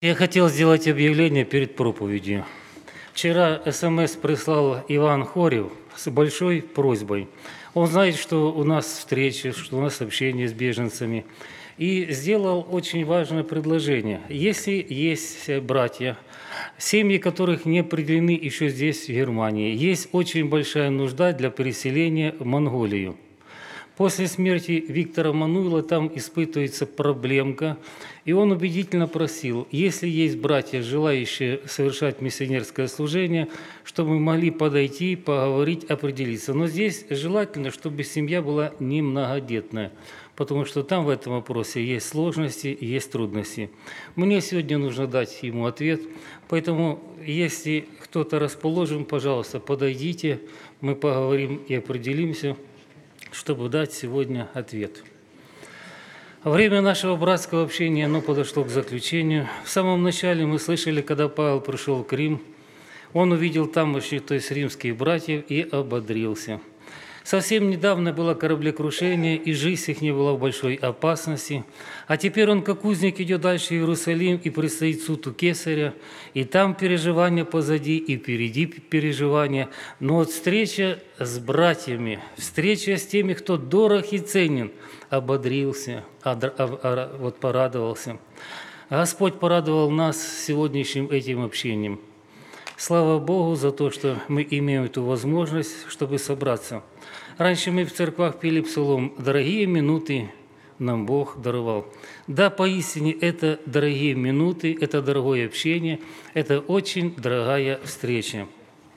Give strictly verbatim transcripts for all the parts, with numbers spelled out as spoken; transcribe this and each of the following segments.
Я хотел сделать объявление перед проповедью. Вчера СМС прислал Иван Хорев с большой просьбой. Он знает, что у нас встречи, что у нас общение с беженцами. И сделал очень важное предложение. Если есть братья, семьи которых не определены еще здесь, в Германии, есть очень большая нужда для переселения в Монголию. После смерти Виктора Мануйла там испытывается проблемка, и он убедительно просил, если есть братья, желающие совершать миссионерское служение, чтобы мы могли подойти, поговорить, определиться. Но здесь желательно, чтобы семья была не многодетная, потому что там в этом вопросе есть сложности, есть трудности. Мне сегодня нужно дать ему ответ, поэтому если кто-то расположен, пожалуйста, подойдите, мы поговорим и определимся, чтобы дать сегодня ответ. Время нашего братского общения оно подошло к заключению. В самом начале мы слышали, когда Павел пришел в Рим, он увидел тамошних, то есть римских братьев, и ободрился. Совсем недавно было кораблекрушение, и жизнь их не была в большой опасности. А теперь он, как узник, идет дальше в Иерусалим, и предстоит суд у Кесаря, и там переживания позади, и впереди переживания. Но вот встреча с братьями, встреча с теми, кто дорог и ценен, ободрился, вот порадовался. Господь порадовал нас сегодняшним этим общением. Слава Богу за то, что мы имеем эту возможность, чтобы собраться. Раньше мы в церквах пели псалом «Дорогие минуты нам Бог даровал». Да, поистине, это дорогие минуты, это дорогое общение, это очень дорогая встреча.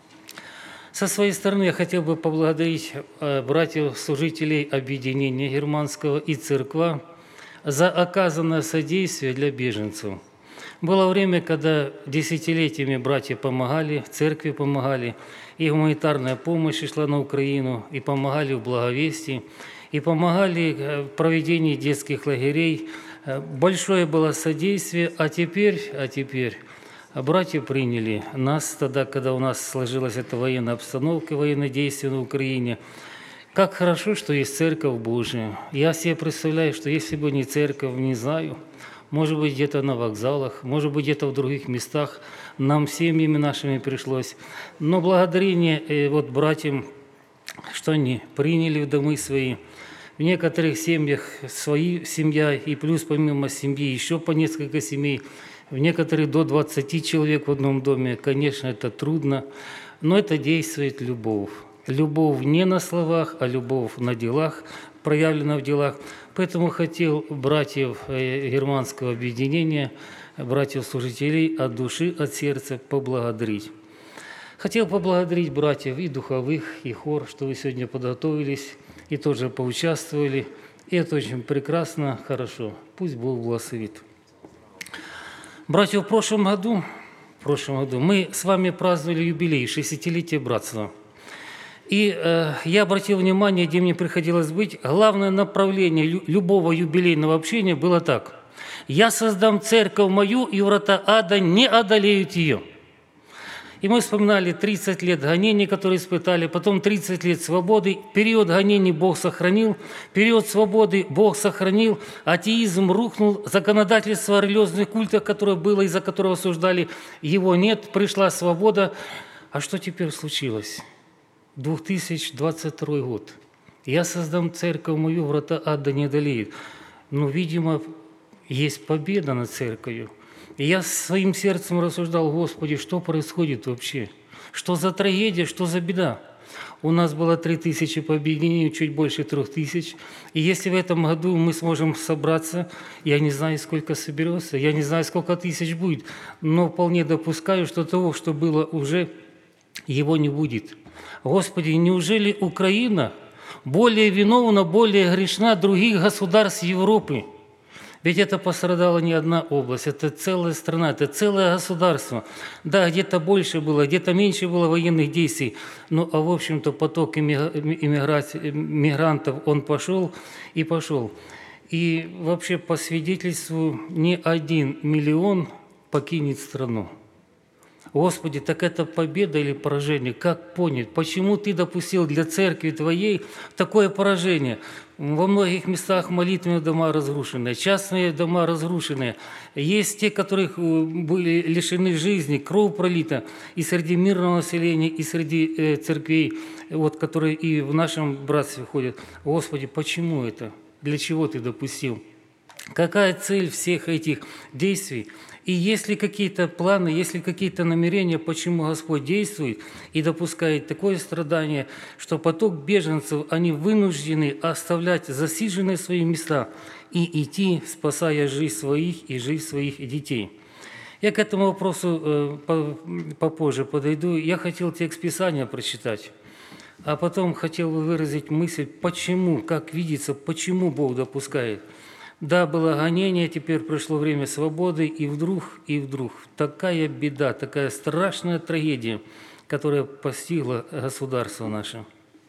Со своей стороны я хотел бы поблагодарить братьев-служителей объединения германского и церква за оказанное содействие для беженцев. Было время, когда десятилетиями братья помогали, церкви помогали, и гуманитарная помощь шла на Украину, и помогали в благовестии, и помогали в проведении детских лагерей. Большое было содействие, а теперь, а теперь братья приняли нас тогда, когда у нас сложилась эта военная обстановка, военные действия на Украине. Как хорошо, что есть Церковь Божия. Я себе представляю, что если бы не церковь, не знаю, может быть, где-то на вокзалах, может быть, где-то в других местах, нам семьями нашими пришлось. Но благодарение э, вот братьям, что они приняли в домы свои. В некоторых семьях свои семья, и плюс помимо семьи еще по несколько семей, в некоторых до двадцати человек в одном доме. Конечно, это трудно, но это действует любовь. Любовь не на словах, а любовь на делах, проявлена в делах. Поэтому хотел братьев германского объединения, братьев-служителей от души, от сердца поблагодарить. Хотел поблагодарить братьев и духовых, и хор, что вы сегодня подготовились и тоже поучаствовали. И это очень прекрасно, хорошо. Пусть Бог благословит. Братья, в прошлом году, в прошлом году мы с вами праздновали юбилей, шестидесятилетие братства. И э, я обратил внимание, где мне приходилось быть, главное направление лю- любого юбилейного общения было так. «Я создам церковь мою, и врата ада не одолеют ее». И мы вспоминали тридцать лет гонений, которые испытали, потом тридцать лет свободы. Период гонений Бог сохранил, период свободы Бог сохранил, атеизм рухнул, законодательство о религиозных культах, которое было, из-за которого осуждали, его нет, пришла свобода. А что теперь случилось? две тысячи двадцать второй год. Я создам церковь мою, врата ада не одолеют. Но, видимо, есть победа над церковью. И я своим сердцем рассуждал: Господи, что происходит вообще? Что за трагедия, что за беда? У нас было три тысячи по объединению, чуть больше трех тысяч. И если в этом году мы сможем собраться, я не знаю, сколько соберется, я не знаю, сколько тысяч будет, но вполне допускаю, что того, что было уже, его не будет. Господи, неужели Украина более виновна, более грешна других государств Европы? Ведь это пострадала не одна область, это целая страна, это целое государство. Да, где-то больше было, где-то меньше было военных действий, но, а в общем-то, поток мигрантов, он пошел и пошел. И вообще, по свидетельству, не один миллион покинет страну. Господи, так это победа или поражение? Как понять? Почему Ты допустил для церкви Твоей такое поражение? Во многих местах молитвенные дома разрушены, частные дома разрушены. Есть те, которых были лишены жизни, кровь пролита и среди мирного населения, и среди церквей, вот, которые и в нашем братстве ходят. Господи, почему это? Для чего Ты допустил? Какая цель всех этих действий? И есть ли какие-то планы, есть ли какие-то намерения, почему Господь действует и допускает такое страдание, что поток беженцев, они вынуждены оставлять засиженные свои места и идти, спасая жизнь своих и жизнь своих детей. Я к этому вопросу попозже подойду. Я хотел текст Писания прочитать, а потом хотел бы выразить мысль, почему, как видится, почему Бог допускает. Да, было гонение, теперь пришло время свободы, и вдруг, и вдруг такая беда, такая страшная трагедия, которая постигла государство наше.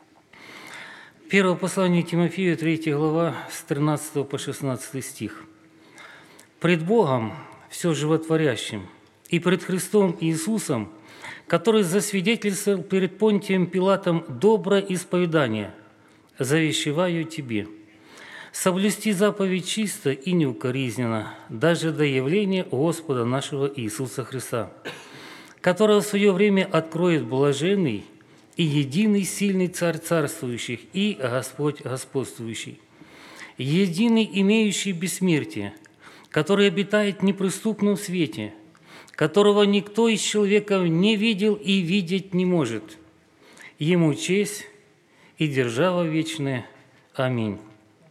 Первое послание Тимофею, третья глава, с тринадцатого по шестнадцатый стих. «Пред Богом, все животворящим, и пред Христом Иисусом, который засвидетельствовал перед Понтием Пилатом доброе исповедание, завещеваю тебе соблюсти заповедь чисто и неукоризненно, даже до явления Господа нашего Иисуса Христа, которого в свое время откроет блаженный и единый сильный Царь царствующих и Господь господствующий, единый имеющий бессмертие, который обитает в неприступном свете, которого никто из человеков не видел и видеть не может. Ему честь и держава вечная. Аминь».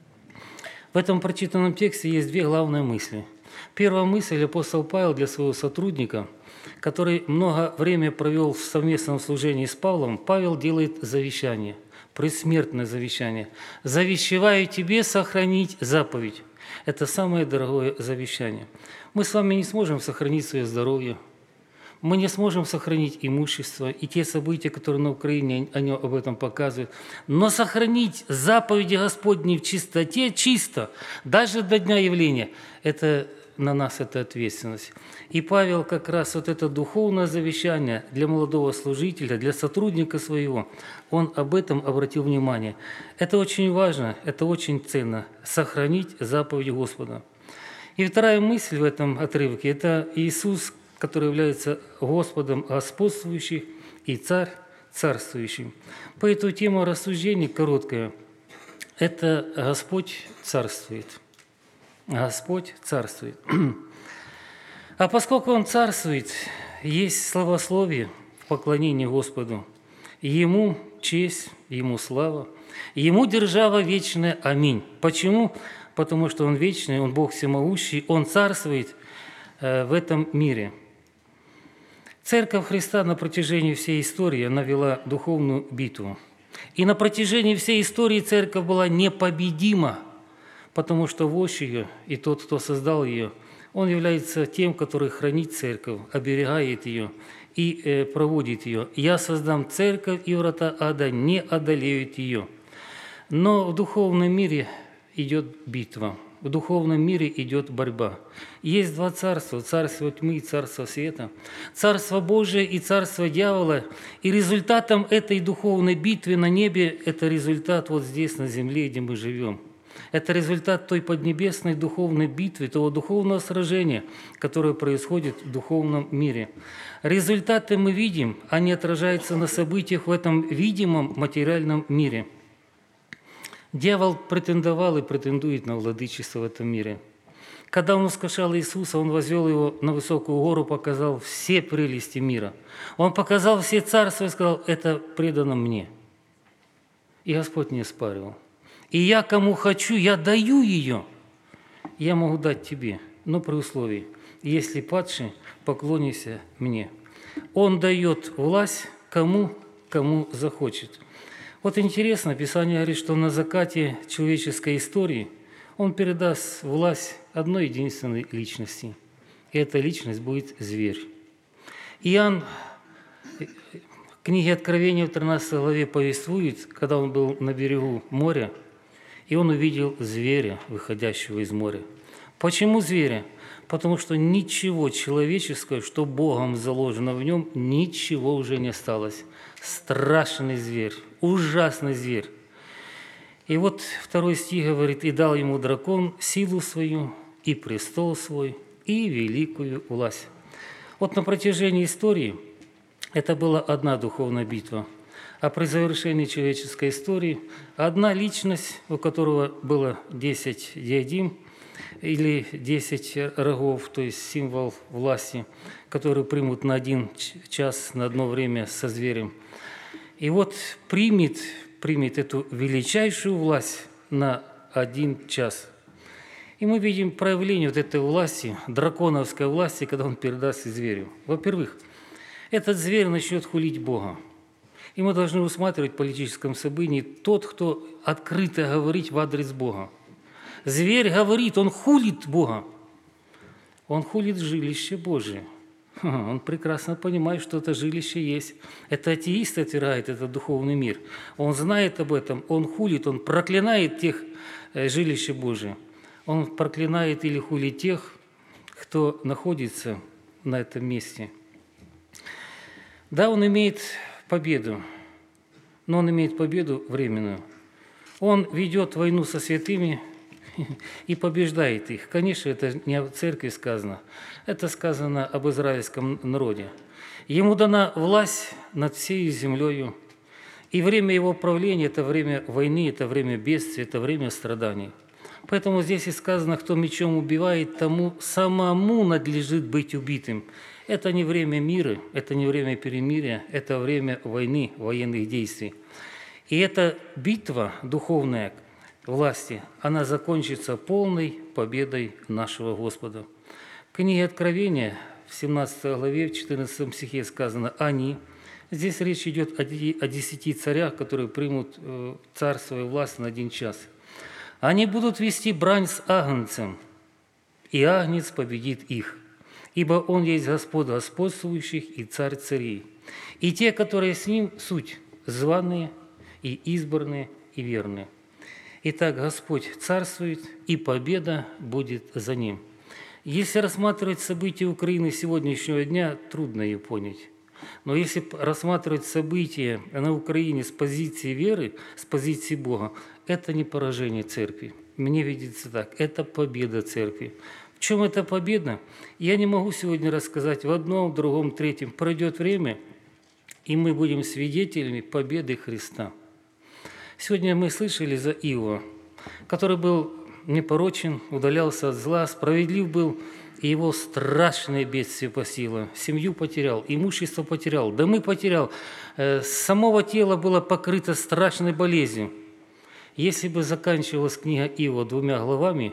В этом прочитанном тексте есть две главные мысли. Первая мысль апостол Павел для своего сотрудника, который много времени провел в совместном служении с Павлом, Павел делает завещание, предсмертное завещание. «Завещеваю тебе сохранить заповедь». Это самое дорогое завещание. Мы с вами не сможем сохранить свое здоровье, мы не сможем сохранить имущество и те события, которые на Украине, они об этом показывают. Но сохранить заповеди Господни в чистоте, чисто, даже до дня явления, это на нас это ответственность. И Павел как раз вот это духовное завещание для молодого служителя, для сотрудника своего, он об этом обратил внимание. Это очень важно, это очень ценно – сохранить заповеди Господа. И вторая мысль в этом отрывке – это Иисус, который является Господом господствующих и Царь царствующим. По эту тему рассуждение короткое. Это Господь царствует. Господь царствует. А поскольку Он царствует, есть славословие в поклонении Господу. Ему честь, Ему слава, Ему держава вечная. Аминь. Почему? Потому что Он вечный, Он Бог всемогущий, Он царствует в этом мире. Церковь Христа на протяжении всей истории она вела духовную битву. И на протяжении всей истории церковь была непобедима, потому что вождь ее и тот, кто создал ее, он является тем, который хранит церковь, оберегает ее и э, проводит ее. «Я создам церковь, и врата ада не одолеют ее». Но в духовном мире идет битва. В духовном мире идет борьба. Есть два царства – царство тьмы и царство света, царство Божие и царство дьявола. И результатом этой духовной битвы на небе – это результат вот здесь, на земле, где мы живем. Это результат той поднебесной духовной битвы, того духовного сражения, которое происходит в духовном мире. Результаты мы видим, они отражаются на событиях в этом видимом материальном мире. Дьявол претендовал и претендует на владычество в этом мире. Когда он искушал Иисуса, он возвел его на высокую гору, показал все прелести мира. Он показал все царства и сказал: это предано мне. И Господь не оспаривал. И я кому хочу, я даю ее. Я могу дать тебе, но при условии, если падший, поклонися мне. Он дает власть кому, кому захочет. Вот интересно, Писание говорит, что на закате человеческой истории Он передаст власть одной единственной личности. И эта личность будет зверь. Иоанн в книге Откровения в тринадцатой главе повествует, когда он был на берегу моря, и он увидел зверя, выходящего из моря. Почему зверя? потому что ничего человеческого, что Богом заложено в нем, ничего уже не осталось. Страшный зверь, ужасный зверь. И вот второй стих говорит: «И дал ему дракон силу свою, и престол свой, и великую власть». Вот на протяжении истории это была одна духовная битва. А при завершении человеческой истории одна личность, у которого было десять диадим или десять рогов, то есть символ власти, который примут на один час, на одно время со зверем. И вот примет, примет эту величайшую власть на один час. И мы видим проявление вот этой власти, драконовской власти, когда он передаст зверю. Во-первых, этот зверь начнет хулить Бога. И мы должны усматривать в политическом событии тот, кто открыто говорит в адрес Бога. Зверь говорит, он хулит Бога. Он хулит жилище Божие. Он прекрасно понимает, что это жилище есть. Это атеист отвергает этот духовный мир. Он знает об этом, он хулит, он проклинает тех жилища Божие. Он проклинает или хулит тех, кто находится на этом месте. Да, он имеет победу, но он имеет победу временную. Он ведет войну со святыми и побеждает их. Конечно, это не о церкви сказано, это сказано об израильском народе. Ему дана власть над всей землею, и время его правления – это время войны, это время бедствия, это время страданий. Поэтому здесь и сказано: кто мечом убивает, тому самому надлежит быть убитым. Это не время мира, это не время перемирия, это время войны, военных действий. И эта битва духовная власти, она закончится полной победой нашего Господа. В книге Откровения, в семнадцатой главе, в четырнадцатом стихе сказано «они». Здесь речь идет о десяти царях, которые примут царство и власть на один час. «Они будут вести брань с Агнцем, и Агнец победит их, ибо Он есть Господь господствующих и Царь царей. И те, которые с Ним, суть званые и избранные и верные. Итак, Господь царствует, и победа будет за Ним». Если рассматривать события Украины сегодняшнего дня, трудно ее понять. Но если рассматривать события на Украине с позиции веры, с позиции Бога, это не поражение церкви. Мне видится так, это победа церкви. В чем эта победа? Я не могу сегодня рассказать в одном, в другом, в третьем. Пройдет время, и мы будем свидетелями победы Христа. Сегодня мы слышали за Иова, который был непорочен, удалялся от зла, справедлив был, и его страшное бедствие постигло. Семью потерял, имущество потерял, домы потерял. С самого тела было покрыто страшной болезнью. Если бы заканчивалась книга Иова двумя главами,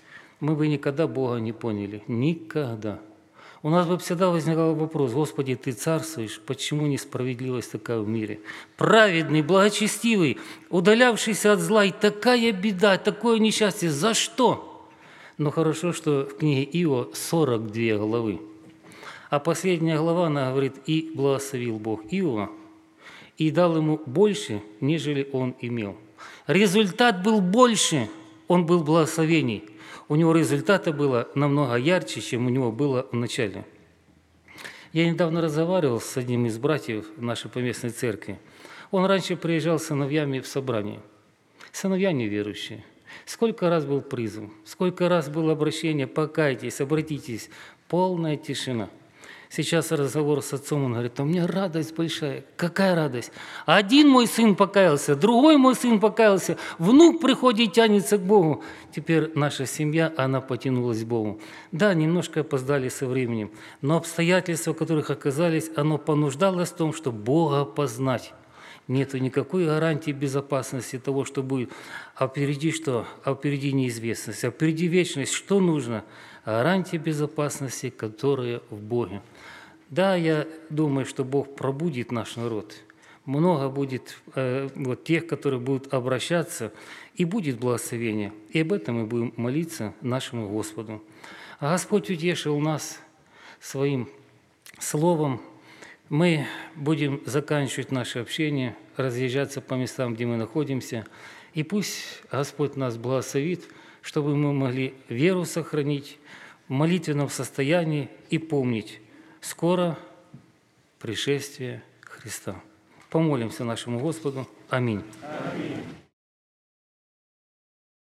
мы бы никогда Бога не поняли. Никогда. У нас бы всегда возникал вопрос: Господи, Ты царствуешь, почему несправедливость такая в мире? Праведный, благочестивый, удалявшийся от зла, и такая беда, такое несчастье, за что? Но хорошо, что в книге Иова сорок две главы. А последняя глава, она говорит: «И благословил Бог Иова, и дал ему больше, нежели он имел». Результат был больше, он был благословений. У него результата было намного ярче, чем у него было в начале. Я недавно разговаривал с одним из братьев в нашей поместной церкви. Он раньше приезжал с сыновьями в собрание. Сыновья неверующие. Сколько раз был призыв, сколько раз было обращение: покайтесь, обратитесь. Полная тишина. Сейчас разговор с отцом, он говорит: у меня радость большая. Какая радость? Один мой сын покаялся, другой мой сын покаялся, внук приходит, тянется к Богу. Теперь наша семья, она потянулась к Богу. Да, немножко опоздали со временем, но обстоятельства, в которых оказались, оно понуждалось в том, чтобы Бога познать. Нету никакой гарантии безопасности того, что будет. А впереди что? А впереди неизвестность, а впереди вечность. Что нужно? Гарантия безопасности, которая в Боге. Да, я думаю, что Бог пробудит наш народ. Много будет э, вот тех, которые будут обращаться, и будет благословение. И об этом мы будем молиться нашему Господу. А Господь утешил нас Своим Словом. Мы будем заканчивать наше общение, разъезжаться по местам, где мы находимся. И пусть Господь нас благословит, чтобы мы могли веру сохранить, в молитвенном состоянии и помнить, скоро пришествие Христа. Помолимся нашему Господу. Аминь. Аминь.